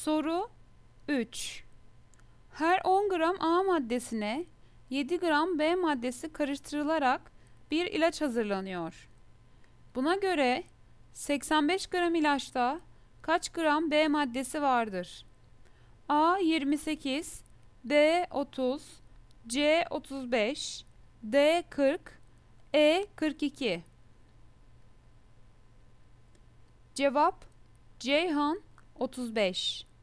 Soru 3. Her 10 gram A maddesine 7 gram B maddesi karıştırılarak bir ilaç hazırlanıyor. Buna göre 85 gram ilaçta kaç gram B maddesi vardır? A 28, B 30, C 35, D 40, E 42. Cevap Ceyhan 35.